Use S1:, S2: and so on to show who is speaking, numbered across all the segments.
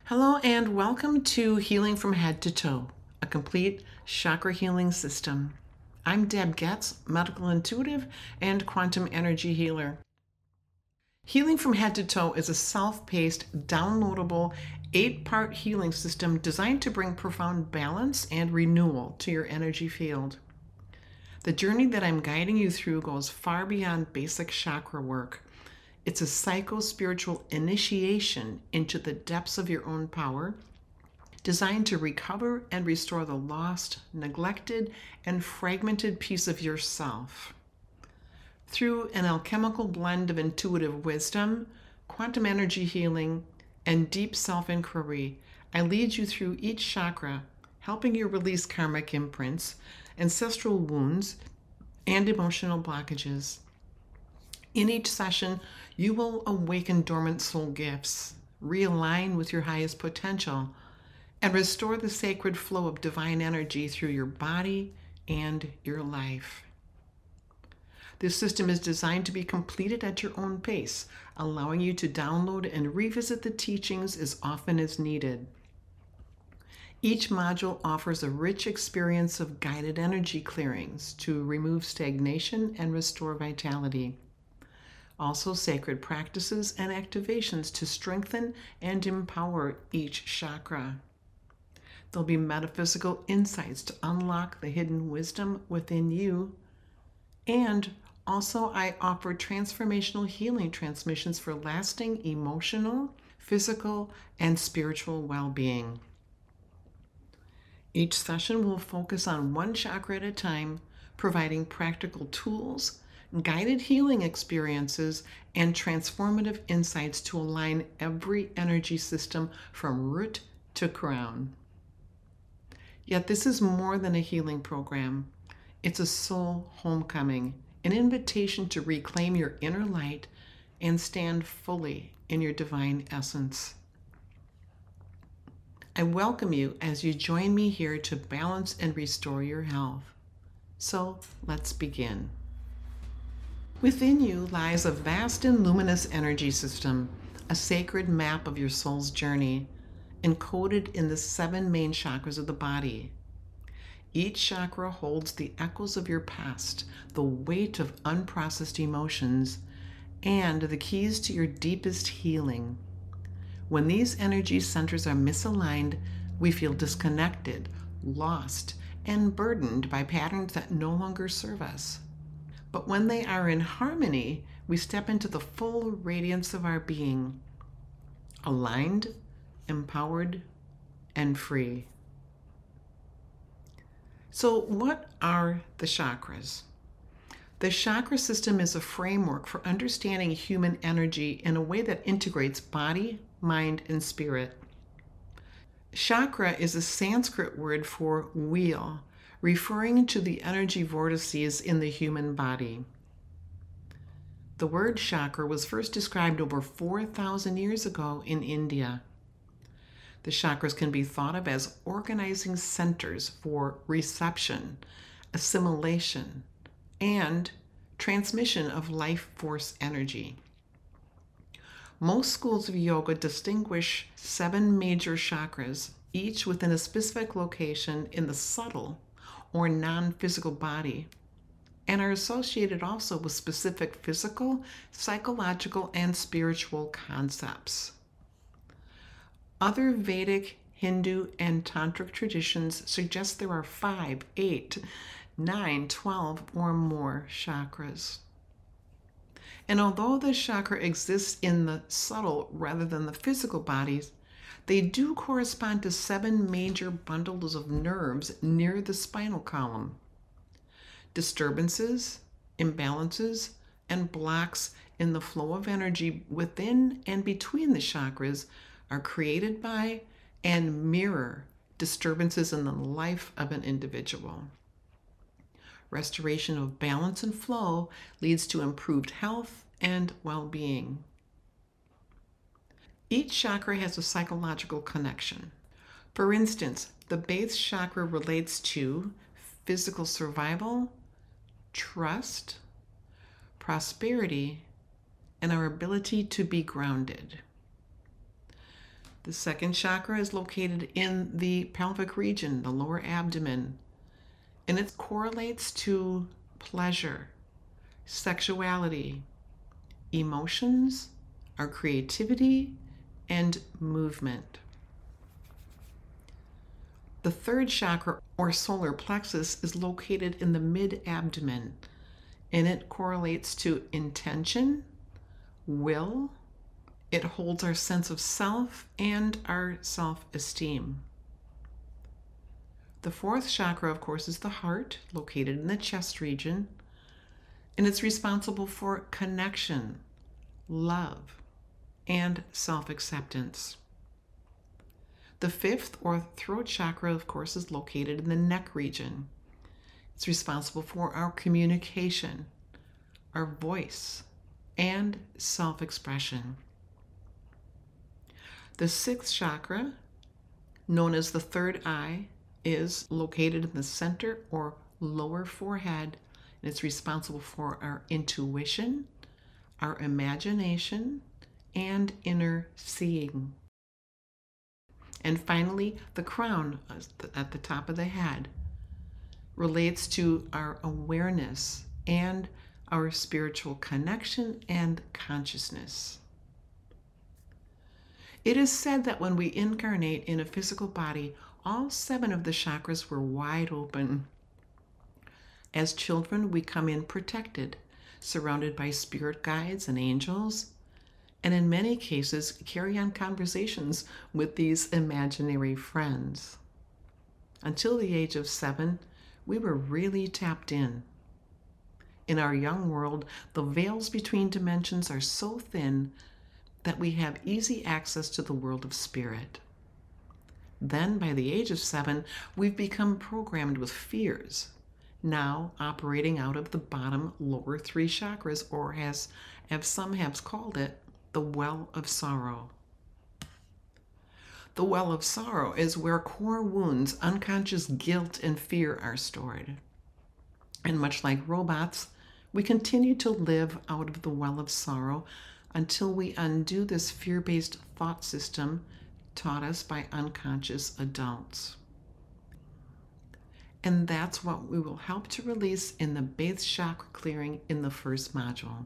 S1: Hello and welcome to Healing from Head to Toe, a complete chakra healing system. I'm Deb Getz, medical intuitive and quantum energy healer. Healing from Head to Toe is a self-paced, downloadable, 8-part healing system designed to bring profound balance and renewal to your energy field. The journey that I'm guiding you through goes far beyond basic chakra work. It's a psycho-spiritual initiation into the depths of your own power, designed to recover and restore the lost, neglected, and fragmented piece of yourself. Through an alchemical blend of intuitive wisdom, quantum energy healing, and deep self-inquiry, I lead you through each chakra, helping you release karmic imprints, ancestral wounds, and emotional blockages. In each session, you will awaken dormant soul gifts, realign with your highest potential, and restore the sacred flow of divine energy through your body and your life. This system is designed to be completed at your own pace, allowing you to download and revisit the teachings as often as needed. Each module offers a rich experience of guided energy clearings to remove stagnation and restore vitality. Also, sacred practices and activations to strengthen and empower each chakra. There'll be metaphysical insights to unlock the hidden wisdom within you. And also, I offer transformational healing transmissions for lasting emotional, physical, and spiritual well-being. Each session will focus on one chakra at a time, providing practical tools, guided healing experiences, and transformative insights to align every energy system from root to crown. Yet this is more than a healing program. It's a soul homecoming, an invitation to reclaim your inner light and stand fully in your divine essence. I welcome you as you join me here to balance and restore your health. So let's begin. Within you lies a vast and luminous energy system, a sacred map of your soul's journey, encoded in the 7 main chakras of the body. Each chakra holds the echoes of your past, the weight of unprocessed emotions, and the keys to your deepest healing. When these energy centers are misaligned, we feel disconnected, lost, and burdened by patterns that no longer serve us. But when they are in harmony, we step into the full radiance of our being, aligned, empowered, and free. So what are the chakras? The chakra system is a framework for understanding human energy in a way that integrates body, mind, and spirit. Chakra is a Sanskrit word for wheel, referring to the energy vortices in the human body. The word chakra was first described over 4,000 years ago in India. The chakras can be thought of as organizing centers for reception, assimilation, and transmission of life force energy. Most schools of yoga distinguish 7 major chakras, each within a specific location in the subtle or non-physical body, and are associated also with specific physical, psychological, and spiritual concepts. Other Vedic, Hindu, and Tantric traditions suggest there are 5, 8, 9, 12, or more chakras. And although the chakra exists in the subtle rather than the physical bodies, they do correspond to 7 major bundles of nerves near the spinal column. Disturbances, imbalances, and blocks in the flow of energy within and between the chakras are created by and mirror disturbances in the life of an individual. Restoration of balance and flow leads to improved health and well-being. Each chakra has a psychological connection. For instance, the base chakra relates to physical survival, trust, prosperity, and our ability to be grounded. The second chakra is located in the pelvic region, the lower abdomen, and it correlates to pleasure, sexuality, emotions, our creativity, and movement. The third chakra, or solar plexus, is located in the mid-abdomen, and it correlates to intention, will. It holds our sense of self and our self-esteem. The fourth chakra, of course, is the heart, located in the chest region, and it's responsible for connection, love, and self-acceptance. The fifth, or throat chakra, of course, is located in the neck region. It's responsible for our communication, our voice, and self-expression. The sixth chakra, known as the third eye, is located in the center or lower forehead, and it's responsible for our intuition, our imagination, and inner seeing. And finally, the crown at the top of the head relates to our awareness and our spiritual connection and consciousness. It is said that when we incarnate in a physical body, all 7 of the chakras were wide open. As children, we come in protected, surrounded by spirit guides and angels, and in many cases carry on conversations with these imaginary friends. Until the age of 7, we were really tapped in. In our young world, the veils between dimensions are so thin that we have easy access to the world of spirit. Then, by the age of 7, we've become programmed with fears, now operating out of the bottom lower 3 chakras, or as some have called it, the well of sorrow. The well of sorrow is where core wounds, unconscious guilt, and fear are stored. And much like robots, we continue to live out of the well of sorrow until we undo this fear-based thought system taught us by unconscious adults. And that's what we will help to release in the base chakra clearing in the first module.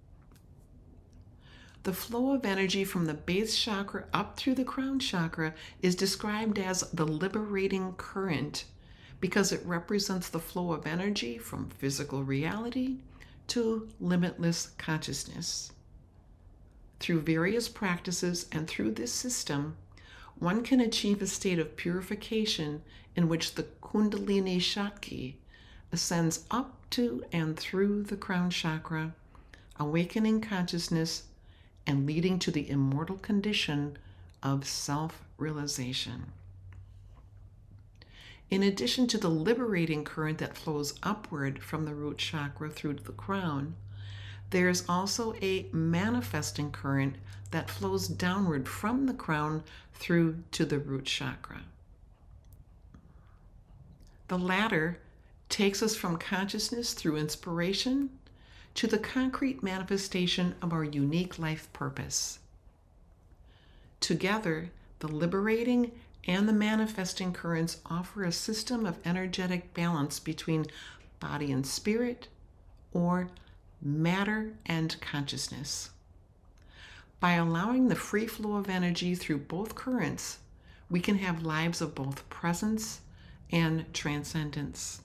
S1: The flow of energy from the base chakra up through the crown chakra is described as the liberating current because it represents the flow of energy from physical reality to limitless consciousness. Through various practices and through this system, one can achieve a state of purification in which the Kundalini Shakti ascends up to and through the crown chakra, awakening consciousness and leading to the immortal condition of self-realization. In addition to the liberating current that flows upward from the root chakra through to the crown, there's also a manifesting current that flows downward from the crown through to the root chakra. The latter takes us from consciousness through inspiration to the concrete manifestation of our unique life purpose. Together, the liberating and the manifesting currents offer a system of energetic balance between body and spirit, or matter and consciousness. By allowing the free flow of energy through both currents, we can have lives of both presence and transcendence.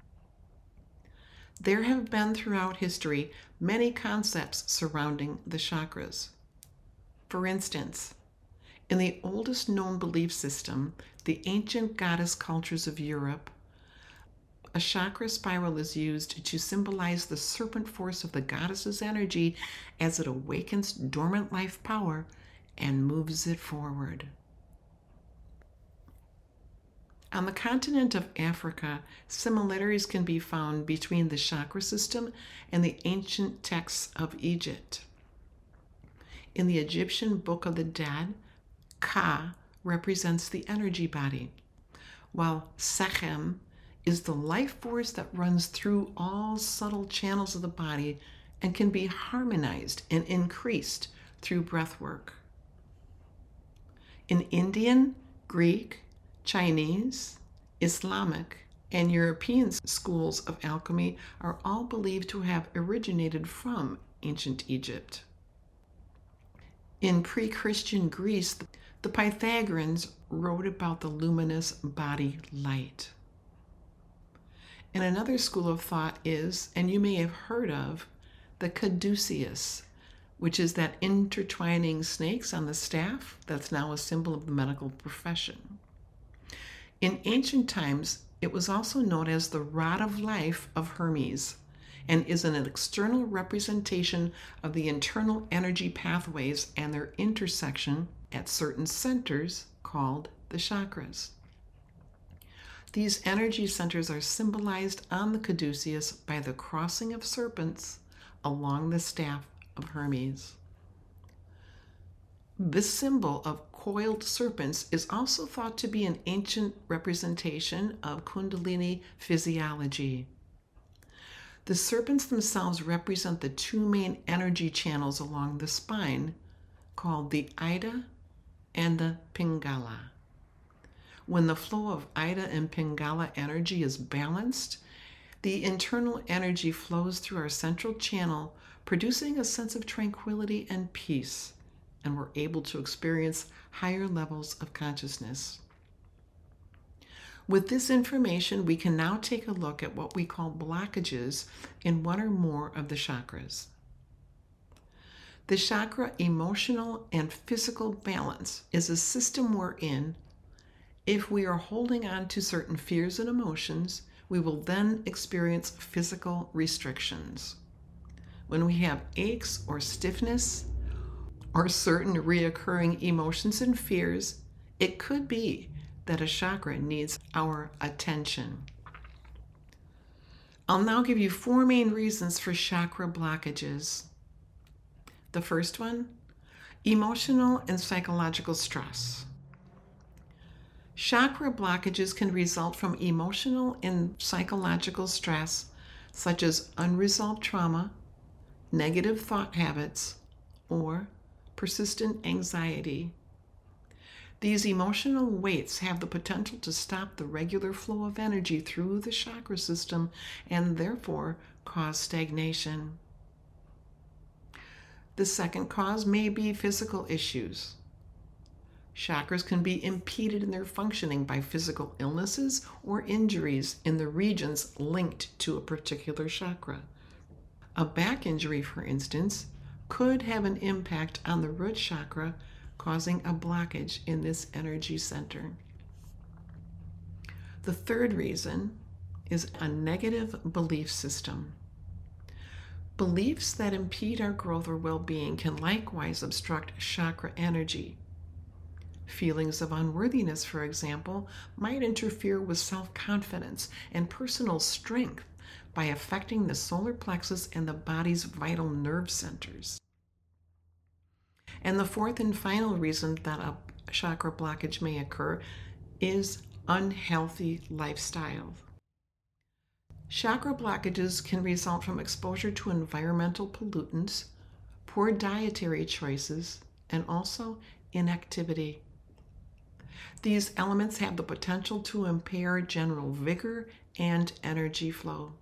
S1: There have been throughout history many concepts surrounding the chakras. For instance, in the oldest known belief system, the ancient goddess cultures of Europe, a chakra spiral is used to symbolize the serpent force of the goddess's energy as it awakens dormant life power and moves it forward. On the continent of Africa, similarities can be found between the chakra system and the ancient texts of Egypt. In the Egyptian Book of the Dead, Ka represents the energy body, while Sechem is the life force that runs through all subtle channels of the body and can be harmonized and increased through breath work. In Indian, Greek, Chinese, Islamic, and European schools of alchemy are all believed to have originated from ancient Egypt. In pre-Christian Greece, the Pythagoreans wrote about the luminous body light. And another school of thought is, and you may have heard of, the caduceus, which is that intertwining snakes on the staff that's now a symbol of the medical profession. In ancient times, it was also known as the rod of life of Hermes and is an external representation of the internal energy pathways and their intersection at certain centers called the chakras. These energy centers are symbolized on the caduceus by the crossing of serpents along the staff of Hermes. This symbol of coiled serpents is also thought to be an ancient representation of Kundalini physiology. The serpents themselves represent the two main energy channels along the spine, called the Ida and the Pingala. When the flow of Ida and Pingala energy is balanced, the internal energy flows through our central channel, producing a sense of tranquility and peace, and we're able to experience higher levels of consciousness. With this information, we can now take a look at what we call blockages in one or more of the chakras. The chakra emotional and physical balance is a system we're in. If we are holding on to certain fears and emotions, we will then experience physical restrictions. When we have aches or stiffness or certain reoccurring emotions and fears, it could be that a chakra needs our attention. I'll now give you 4 main reasons for chakra blockages. The first one, emotional and psychological stress. Chakra blockages can result from emotional and psychological stress, such as unresolved trauma, negative thought habits, or persistent anxiety. These emotional weights have the potential to stop the regular flow of energy through the chakra system and therefore cause stagnation. The second cause may be physical issues. Chakras can be impeded in their functioning by physical illnesses or injuries in the regions linked to a particular chakra. A back injury, for instance, could have an impact on the root chakra, causing a blockage in this energy center. The third reason is a negative belief system. Beliefs that impede our growth or well-being can likewise obstruct chakra energy. Feelings of unworthiness, for example, might interfere with self-confidence and personal strength by affecting the solar plexus and the body's vital nerve centers. And the fourth and final reason that a chakra blockage may occur is unhealthy lifestyle. Chakra blockages can result from exposure to environmental pollutants, poor dietary choices, and also inactivity. These elements have the potential to impair general vigor and energy flow.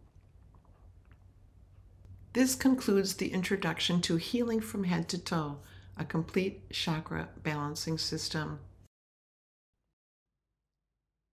S1: This concludes the introduction to Healing from Head to Toe, a complete chakra balancing system.